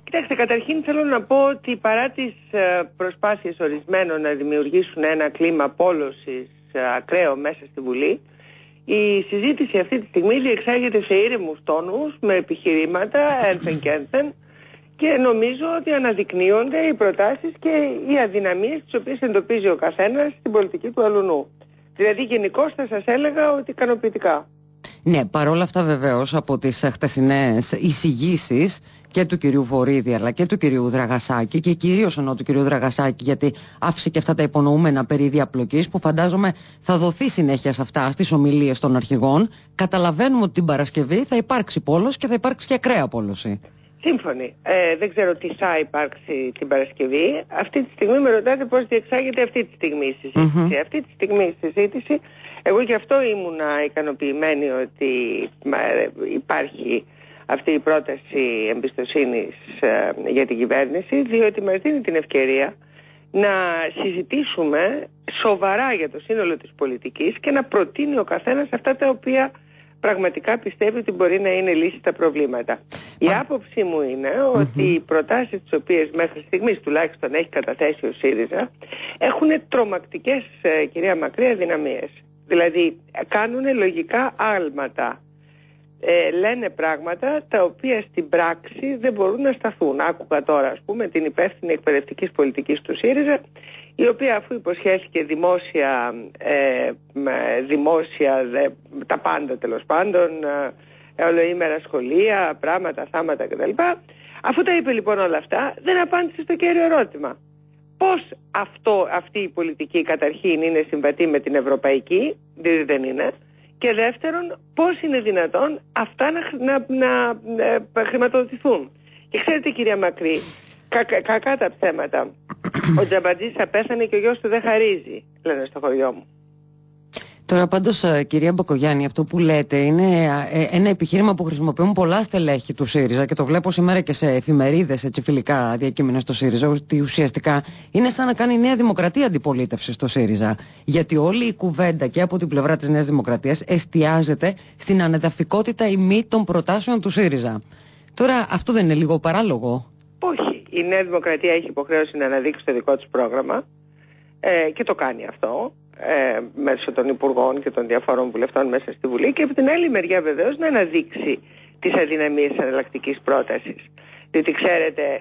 Κοιτάξτε, καταρχήν θέλω να πω ότι παρά τις προσπάθειες ορισμένων να δημιουργήσουν ένα κλίμα απόλωσης ακραίο μέσα στη Βουλή, η συζήτηση αυτή τη στιγμή διεξάγεται σε ήρεμους τόνους, με επιχειρήματα ένθεν και ένθεν, και νομίζω ότι αναδεικνύονται οι προτάσεις και οι αδυναμίες τις οποίες εντοπίζει ο καθένας στην πολιτική του αλουνού. Δηλαδή γενικώς θα σας έλεγα ότι ικανοποιητικά. Ναι, παρόλα αυτά βεβαίως από τις χτεσινές εισηγήσεις και του κυρίου Βορίδη αλλά και του κυρίου Δραγασάκη, και κυρίως εννοώ του κυρίου Δραγασάκη, γιατί άφησε και αυτά τα υπονοούμενα περί διαπλοκής που φαντάζομαι θα δοθεί συνέχεια σε αυτά στις ομιλίες των αρχηγών, καταλαβαίνουμε ότι την Παρασκευή θα υπάρξει πόλωση και θα υπάρξει και ακραία πόλωση. Σύμφωνοι. Δεν ξέρω τι θα υπάρξει την Παρασκευή. Αυτή τη στιγμή με ρωτάτε πώς διεξάγεται αυτή τη στιγμή η συζήτηση. Αυτή τη στιγμή η συζήτηση, εγώ γι' αυτό ήμουνα ικανοποιημένη ότι υπάρχει αυτή η πρόταση εμπιστοσύνης για την κυβέρνηση, διότι μας δίνει την ευκαιρία να συζητήσουμε σοβαρά για το σύνολο της πολιτικής και να προτείνει ο καθένας αυτά τα οποία πραγματικά πιστεύει ότι μπορεί να είναι λύση στα προβλήματα. Η άποψή μου είναι ότι οι προτάσεις τις οποίες μέχρι στιγμής τουλάχιστον έχει καταθέσει ο ΣΥΡΙΖΑ έχουν τρομακτικές, κυρία Μακρύ, αδυναμίες. Δηλαδή κάνουν λογικά άλματα. Λένε πράγματα τα οποία στην πράξη δεν μπορούν να σταθούν. Άκουγα τώρα, ας πούμε, την υπεύθυνη εκπαιδευτικής πολιτικής του ΣΥΡΙΖΑ, η οποία αφού υποσχέθηκε δημόσια τα πάντα τέλος πάντων, ολοήμερα σχολεία, πράγματα, θάματα κτλ. Αφού τα είπε λοιπόν όλα αυτά, δεν απάντησε στο κέριο ερώτημα. Πώς αυτή η πολιτική καταρχήν είναι συμβατή με την ευρωπαϊκή, διότι δεν είναι, και δεύτερον, πώς είναι δυνατόν αυτά να χρηματοδοτηθούν. Και ξέρετε, κυρία Μακρύ, κακά τα ψέματα. Ο Τζαμπατζής απέθανε και ο γιος του δεν χαρίζει, λένε στο χωριό μου. Τώρα πάντως, κυρία Μπακογιάννη, αυτό που λέτε είναι ένα επιχείρημα που χρησιμοποιούν πολλά στελέχη του ΣΥΡΙΖΑ, και το βλέπω σήμερα και σε εφημερίδες, έτσι, φιλικά διακείμενα στο ΣΥΡΙΖΑ, ότι ουσιαστικά είναι σαν να κάνει η Νέα Δημοκρατία αντιπολίτευση στο ΣΥΡΙΖΑ. Γιατί όλη η κουβέντα και από την πλευρά της Νέας Δημοκρατίας εστιάζεται στην ανεδαφικότητα ή μη των προτάσεων του ΣΥΡΙΖΑ. Τώρα, αυτό δεν είναι λίγο παράλογο? Όχι. Η Νέα Δημοκρατία έχει υποχρέωση να αναδείξει το δικό της πρόγραμμα και το κάνει αυτό. Μέσω των υπουργών και των διαφόρων βουλευτών μέσα στη Βουλή, και από την άλλη μεριά βεβαίως να αναδείξει τις αδυναμίες της εναλλακτικής πρότασης. Διότι ξέρετε,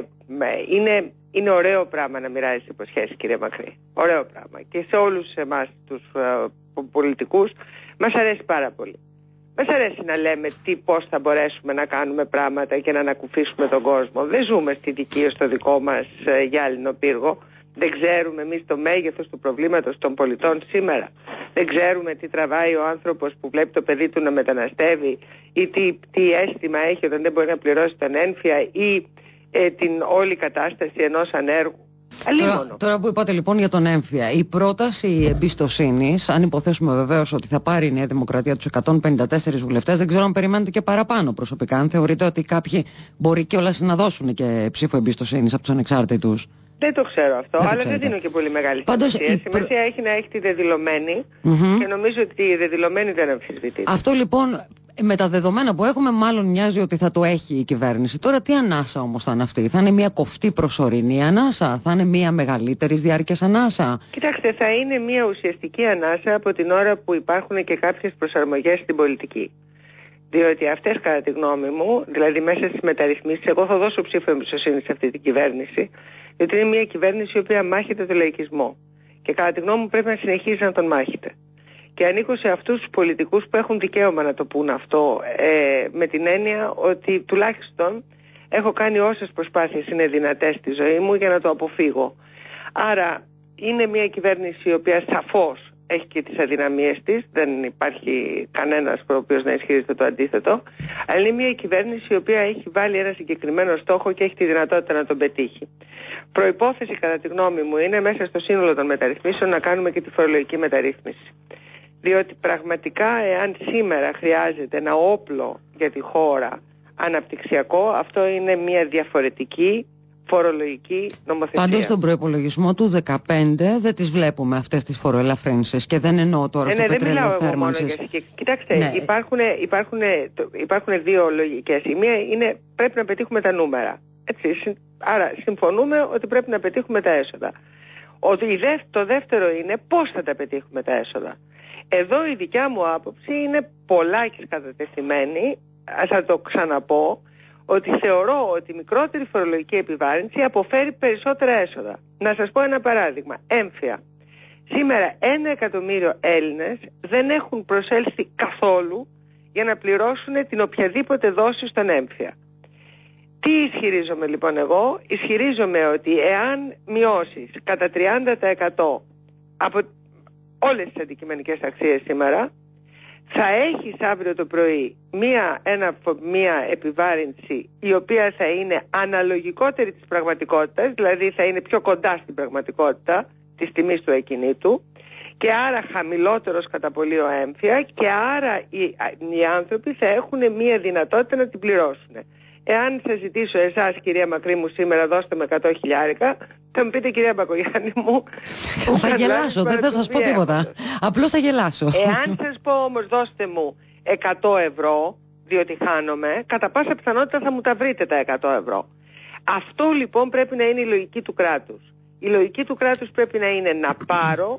είναι ωραίο πράγμα να μοιράζεις υποσχέσεις, κύριε Μακρύ. Ωραίο πράγμα. Και σε όλους εμάς τους πολιτικούς μας αρέσει πάρα πολύ. Μας αρέσει να λέμε πώς θα μπορέσουμε να κάνουμε πράγματα και να ανακουφίσουμε τον κόσμο. Δεν ζούμε στη δική, στο δικό μας γυάλινο πύργο. Δεν ξέρουμε εμείς το μέγεθος του προβλήματος των πολιτών σήμερα. Δεν ξέρουμε τι τραβάει ο άνθρωπος που βλέπει το παιδί του να μεταναστεύει, ή τι αίσθημα έχει όταν δεν μπορεί να πληρώσει τον ένφια, ή την όλη κατάσταση ενός ανέργου. Τώρα που είπατε λοιπόν για τον έμφυα, η πρόταση εμπιστοσύνης, αν υποθέσουμε βεβαίως ότι θα πάρει η Νέα Δημοκρατία τους 154 βουλευτές, δεν ξέρω αν περιμένετε και παραπάνω προσωπικά. Αν θεωρείτε ότι κάποιοι μπορεί κιόλας να δώσουν και ψήφο εμπιστοσύνης από τους ανεξάρτητους. Δεν το ξέρω αυτό, αλλά δεν δίνω και πολύ μεγάλη σημασία. Σημασία έχει να έχει τη δεδηλωμένη, και νομίζω ότι η δεδηλωμένη δεν αμφισβητείται. Αυτό λοιπόν, με τα δεδομένα που έχουμε, μάλλον μοιάζει ότι θα το έχει η κυβέρνηση. Τώρα, τι ανάσα όμως θα είναι αυτή? Θα είναι μια κοφτή προσωρινή ανάσα? Θα είναι μια μεγαλύτερης διάρκειας ανάσα? Κοιτάξτε, θα είναι μια ουσιαστική ανάσα από την ώρα που υπάρχουν και κάποιες προσαρμογές στην πολιτική. Διότι αυτές, κατά τη γνώμη μου, δηλαδή μέσα στις μεταρρυθμίσεις, εγώ θα δώσω ψήφο εμπιστοσύνη σε αυτή την κυβέρνηση, διότι είναι μια κυβέρνηση η οποία μάχεται τον λαϊκισμό. Και κατά τη γνώμη μου πρέπει να συνεχίζει να τον μάχεται. Και ανήκω σε αυτούς τους πολιτικούς που έχουν δικαίωμα να το πούν αυτό, με την έννοια ότι τουλάχιστον έχω κάνει όσες προσπάθειες είναι δυνατές στη ζωή μου για να το αποφύγω. Άρα είναι μια κυβέρνηση η οποία σαφώς έχει και τις αδυναμίες της, δεν υπάρχει κανένας ο οποίος να ισχυρίζεται το αντίθετο, αλλά είναι μια κυβέρνηση η οποία έχει βάλει ένα συγκεκριμένο στόχο και έχει τη δυνατότητα να τον πετύχει. Προϋπόθεση, κατά τη γνώμη μου, είναι μέσα στο σύνολο των μεταρρυθμίσεων να κάνουμε και τη φορολογική μεταρρύθμιση. Διότι πραγματικά, εάν σήμερα χρειάζεται ένα όπλο για τη χώρα αναπτυξιακό, αυτό είναι μια διαφορετική φορολογική νομοθεσία. Πάντως στον προϋπολογισμό του 2015 δεν τις βλέπουμε αυτές τις φοροελαφρύνσεις, και δεν εννοώ τώρα στο πετρελαιοθέρμανσης. Κοιτάξτε, υπάρχουν δύο λογικές. Η μία είναι πρέπει να πετύχουμε τα νούμερα. Έτσι, άρα συμφωνούμε ότι πρέπει να πετύχουμε τα έσοδα. Το δεύτερο είναι πώς θα τα πετύχουμε τα έσοδα. Εδώ η δικιά μου άποψη είναι πολλάκις κατατεθειμένη, θα το ξαναπώ, ότι θεωρώ ότι η μικρότερη φορολογική επιβάρυνση αποφέρει περισσότερα έσοδα. Να σας πω ένα παράδειγμα. Έμφυα. Σήμερα 1 εκατομμύριο Έλληνες δεν έχουν προσέλθει καθόλου για να πληρώσουν την οποιαδήποτε δόση στον έμφυα. Τι ισχυρίζομαι λοιπόν εγώ? Ισχυρίζομαι ότι εάν μειώσεις κατά 30% από όλες τις αντικειμενικές αξίες σήμερα, θα έχεις αύριο το πρωί μία επιβάρυνση η οποία θα είναι αναλογικότερη της πραγματικότητας, δηλαδή θα είναι πιο κοντά στην πραγματικότητα της τιμής του ακινήτου και άρα χαμηλότερος κατά πολύ ο έμφυα και άρα οι άνθρωποι θα έχουν μία δυνατότητα να την πληρώσουν. Εάν σας ζητήσω εσάς, κυρία Μακρύ μου, σήμερα δώστε με 100 χιλιάρικα, θα μου πείτε, κυρία Μπακογιάννη μου, θα γελάσω, δεν θα σας πω τίποτα. Απλώς θα γελάσω. Εάν σας πω όμως δώστε μου 100 ευρώ, διότι χάνομαι, κατά πάσα πιθανότητα θα μου τα βρείτε τα 100 ευρώ. Αυτό λοιπόν πρέπει να είναι η λογική του κράτους. Η λογική του κράτους πρέπει να είναι να πάρω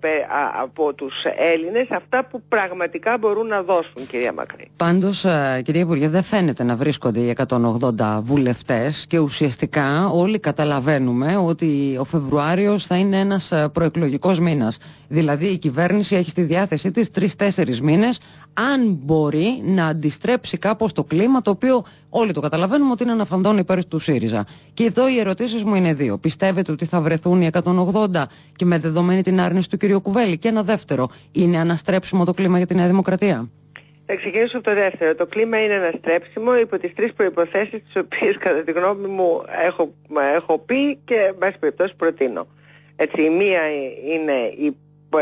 από τους Έλληνες αυτά που πραγματικά μπορούν να δώσουν, κυρία Μακρύ. Πάντως, κυρία Υπουργέ, δεν φαίνεται να βρίσκονται οι 180 βουλευτές και ουσιαστικά όλοι καταλαβαίνουμε ότι ο Φεβρουάριος θα είναι ένας προεκλογικός μήνας. Δηλαδή η κυβέρνηση έχει στη διάθεσή της 3-4 μήνες, αν μπορεί να αντιστρέψει κάπως το κλίμα, το οποίο όλοι το καταλαβαίνουμε ότι είναι αναφαντών υπέρ του ΣΥΡΙΖΑ. Και εδώ οι ερωτήσεις μου είναι δύο. Πιστεύετε ότι θα βρεθούν οι 180 και με δεδομένη την άρνηση του κ. Κουβέλη? Και ένα δεύτερο, είναι αναστρέψιμο το κλίμα για τη Νέα Δημοκρατία? Θα ξεκινήσω από το δεύτερο. Το κλίμα είναι αναστρέψιμο υπό τις 3 προϋποθέσεις, τις οποίες κατά τη γνώμη μου έχω πει και εν πάση περιπτώσει προτείνω. Έτσι, η μία είναι οι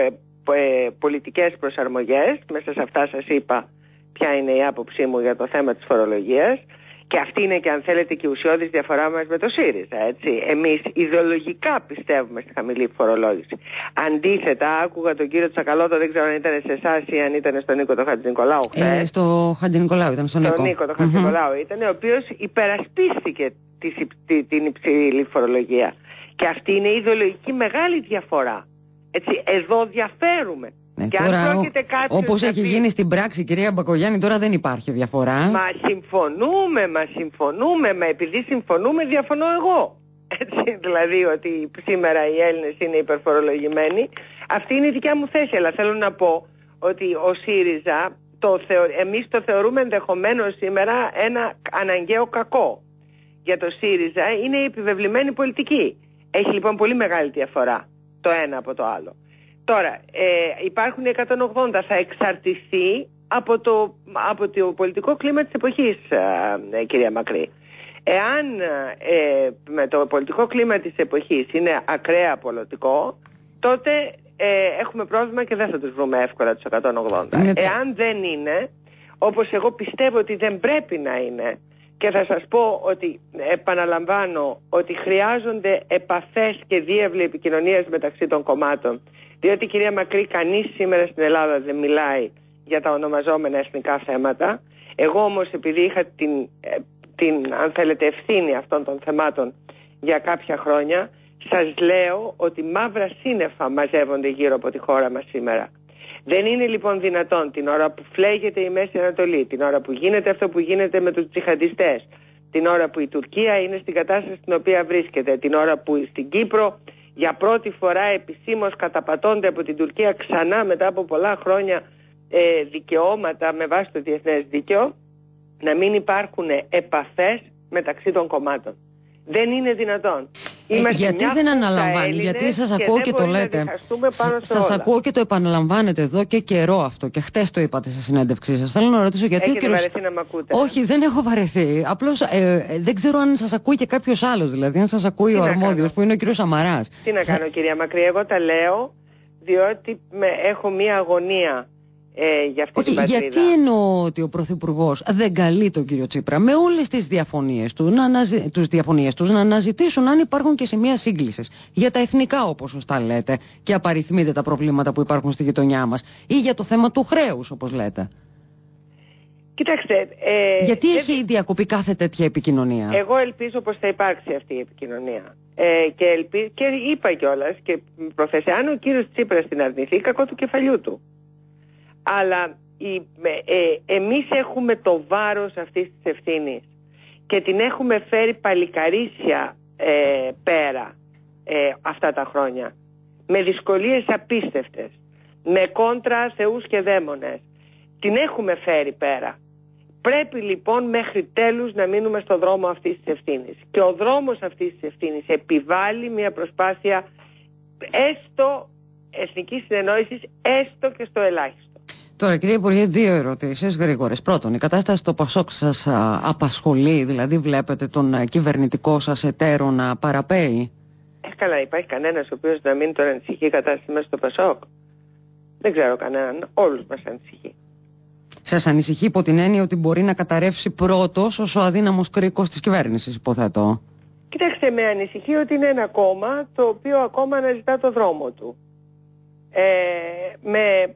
πολιτικές προσαρμογές. Μέσα σε αυτά σας είπα ποια είναι η άποψή μου για το θέμα της φορολογίας. Και αυτή είναι και, αν θέλετε, και η ουσιώδης διαφορά μας με το ΣΥΡΙΖΑ. Έτσι. Εμείς ιδεολογικά πιστεύουμε στη χαμηλή φορολόγηση. Αντίθετα, άκουγα τον κύριο Τσακαλώτο, δεν ξέρω αν ήταν σε εσάς ή αν ήταν στον Νίκο τον Χατζηνικολάου χθες. Στο Χατζηνικολάου ήταν, στον Νίκο τον Χατζηνικολάου ήταν, ο οποίος υπερασπίστηκε την υψηλή φορολογία. Και αυτή είναι η ιδεολογική μεγάλη διαφορά. Έτσι, εδώ διαφέρουμε. Και τώρα, όπως έχει γίνει στην πράξη, κυρία Μπακογιάννη, τώρα δεν υπάρχει διαφορά. Μα συμφωνούμε, μα επειδή συμφωνούμε διαφωνώ εγώ. Έτσι, δηλαδή ότι σήμερα οι Έλληνες είναι υπερφορολογημένοι. Αυτή είναι η δικιά μου θέση, αλλά θέλω να πω ότι ο ΣΥΡΙΖΑ, εμείς το θεωρούμε ενδεχομένως σήμερα ένα αναγκαίο κακό. Για το ΣΥΡΙΖΑ είναι η επιβεβλημένη πολιτική. Έχει λοιπόν πολύ μεγάλη διαφορά το ένα από το άλλο. Τώρα, υπάρχουν 180, θα εξαρτηθεί από το πολιτικό κλίμα της εποχής, κυρία Μακρύ. Εάν με το πολιτικό κλίμα της εποχής είναι ακραία πολιτικό, τότε έχουμε πρόβλημα και δεν θα τους βρούμε εύκολα τους 180. Εάν δεν είναι, όπως εγώ πιστεύω ότι δεν πρέπει να είναι, και θα σας πω ότι επαναλαμβάνω ότι χρειάζονται επαφές και διεύλοι επικοινωνίας μεταξύ των κομμάτων. Διότι, κυρία Μακρύ, κανείς σήμερα στην Ελλάδα δεν μιλάει για τα ονομαζόμενα εθνικά θέματα. Εγώ όμως, επειδή είχα την αν θέλετε ευθύνη αυτών των θεμάτων για κάποια χρόνια, σας λέω ότι μαύρα σύννεφα μαζεύονται γύρω από τη χώρα μας σήμερα. Δεν είναι λοιπόν δυνατόν την ώρα που φλέγεται η Μέση Ανατολή, την ώρα που γίνεται αυτό που γίνεται με τους τζιχαντιστές, την ώρα που η Τουρκία είναι στην κατάσταση στην οποία βρίσκεται, την ώρα που στην Κύπρο για πρώτη φορά επισήμως καταπατώνται από την Τουρκία ξανά μετά από πολλά χρόνια δικαιώματα με βάση το διεθνές δίκαιο, να μην υπάρχουν επαφές μεταξύ των κομμάτων. Δεν είναι δυνατόν. Γιατί δεν αναλαμβάνει, γιατί σας ακούω και το λέτε. Σας ακούω και το επαναλαμβάνετε εδώ και καιρό αυτό. Και χτες το είπατε στη συνέντευξή σας. Θέλω να ρωτήσω γιατί. Έχετε βαρεθεί να μ' ακούτε? Όχι, δεν έχω βαρεθεί. Απλώς δεν ξέρω αν σας ακούει και κάποιος άλλος. Δηλαδή, αν σας ακούει ο αρμόδιος που είναι ο κύριος Σαμαράς. Τι να κάνω, κυρία Μακρύ, εγώ τα λέω διότι έχω μία αγωνία. Για αυτή την πατρίδα. Γιατί εννοώ ότι ο Πρωθυπουργός δεν καλεί τον κύριο Τσίπρα με όλες τις διαφωνίες τους να αναζητήσουν αν υπάρχουν και σημεία σύγκλησης για τα εθνικά, όπως σωστά λέτε, και απαριθμείτε τα προβλήματα που υπάρχουν στη γειτονιά μας, ή για το θέμα του χρέους, όπως λέτε? Κοιτάξτε, γιατί έχει διακοπεί τέτοια επικοινωνία? Εγώ ελπίζω πως θα υπάρξει αυτή η επικοινωνία. Και είπα κιόλας και προθέσε, αν ο κύριος Τσίπρας την αρνηθεί, κακό του κεφαλιού του. Αλλά εμείς έχουμε το βάρος αυτής της ευθύνης και την έχουμε φέρει παλικαρίσια πέρα αυτά τα χρόνια. Με δυσκολίες απίστευτες, με κόντρα θεούς και δαίμονες. Την έχουμε φέρει πέρα. Πρέπει λοιπόν μέχρι τέλους να μείνουμε στο δρόμο αυτής της ευθύνης. Και ο δρόμος αυτής της ευθύνης επιβάλλει μια προσπάθεια έστω εθνικής συνεννόησης, έστω και στο ελάχιστο. Τώρα, κύριε Υπουργέ, 2 ερωτήσεις γρήγορες. Πρώτον, η κατάσταση στο ΠΑΣΟΚ σας απασχολεί? Δηλαδή βλέπετε τον κυβερνητικό σας εταίρο να παραπέει? Καλά, υπάρχει κανένας ο οποίος να μην τον ανησυχεί η κατάσταση μέσα στο ΠΑΣΟΚ? Δεν ξέρω κανέναν. Όλους μας ανησυχεί. Σας ανησυχεί υπό την έννοια ότι μπορεί να καταρρεύσει πρώτος ως ο αδύναμος κρίκος της κυβέρνησης, υποθέτω? Κοιτάξτε, με ανησυχεί ότι είναι ένα κόμμα το οποίο ακόμα αναζητά το δρόμο του. Με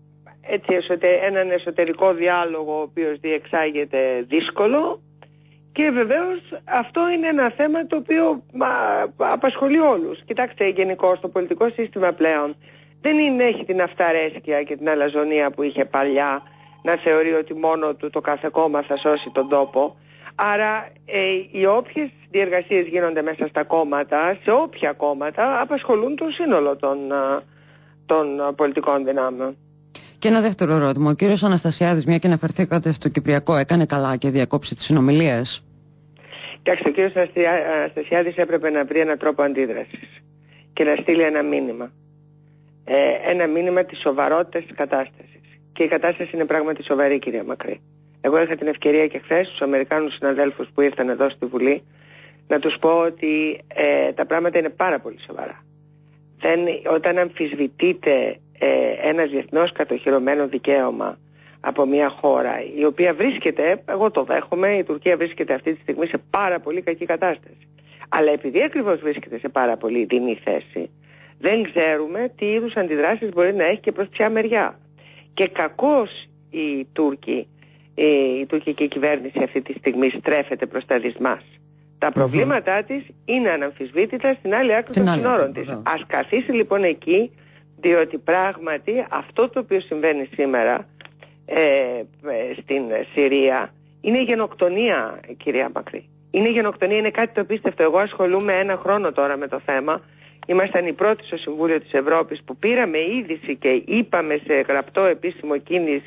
έναν εσωτερικό διάλογο ο οποίος διεξάγεται δύσκολο, και βεβαίως αυτό είναι ένα θέμα το οποίο απασχολεί όλους. Κοιτάξτε, γενικώς το πολιτικό σύστημα πλέον δεν έχει την αυταρέσκεια και την αλαζονία που είχε παλιά, να θεωρεί ότι μόνο του το κάθε κόμμα θα σώσει τον τόπο. Άρα οι όποιες διεργασίες γίνονται μέσα στα κόμματα, σε όποια κόμματα, απασχολούν το σύνολο των πολιτικών δυνάμεων. Και ένα δεύτερο ερώτημα. Ο κύριος Αναστασιάδης, μια και αναφερθήκατε στο Κυπριακό, έκανε καλά και διακόψει τις συνομιλίες? Κοιτάξτε, ο κύριος Αναστασιάδης έπρεπε να βρει έναν τρόπο αντίδρασης και να στείλει ένα μήνυμα. Ένα μήνυμα της σοβαρότητας της κατάστασης. Και η κατάσταση είναι πράγματι σοβαρή, κυρία Μακρύ. Εγώ είχα την ευκαιρία και χθες στους Αμερικάνους συναδέλφους που ήρθαν εδώ στη Βουλή να τους πω ότι τα πράγματα είναι πάρα πολύ σοβαρά. Όταν αμφισβητείται ένα διεθνώς κατοχυρωμένο δικαίωμα από μια χώρα η οποία βρίσκεται, εγώ το δέχομαι, η Τουρκία βρίσκεται αυτή τη στιγμή σε πάρα πολύ κακή κατάσταση. Αλλά επειδή ακριβώς βρίσκεται σε πάρα πολύ δεινή θέση, δεν ξέρουμε τι είδους αντιδράσεις μπορεί να έχει και προς ποια μεριά. Και κακώς η τουρκική κυβέρνηση αυτή τη στιγμή στρέφεται προς τα δυσμάς. Τα προβλήματά της είναι αναμφισβήτητα στην άλλη άκρη των συνόρων της. Ας καθίσει λοιπόν εκεί, διότι πράγματι αυτό το οποίο συμβαίνει σήμερα στην Συρία είναι γενοκτονία, κυρία Μακρύ. Είναι γενοκτονία, είναι κάτι το απίστευτο. Εγώ ασχολούμαι 1 χρόνο τώρα με το θέμα. Ήμασταν οι πρώτοι στο Συμβούλιο της Ευρώπης που πήραμε είδηση και είπαμε σε γραπτό επίσημο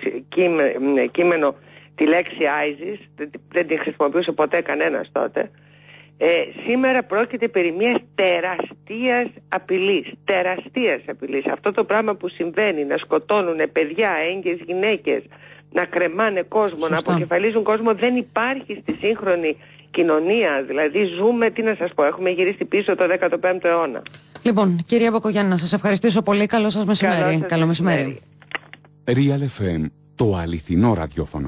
κείμενο τη λέξη ISIS. Δεν την χρησιμοποιούσε ποτέ κανένας τότε. Σήμερα πρόκειται περί μιας τεραστίας απειλής. Αυτό το πράγμα που συμβαίνει, να σκοτώνουν παιδιά, έγκυες γυναίκες, να κρεμάνε κόσμο, να αποκεφαλίζουν κόσμο, δεν υπάρχει στη σύγχρονη κοινωνία. Δηλαδή ζούμε, τι να σας πω, έχουμε γυρίσει πίσω το 15ο αιώνα. Λοιπόν, κυρία Μπακογιάννη, να σας ευχαριστήσω πολύ. Καλό σας μεσημέρι. Καλό μεσημέρι. Real FM, το αληθινό ραδιόφωνο.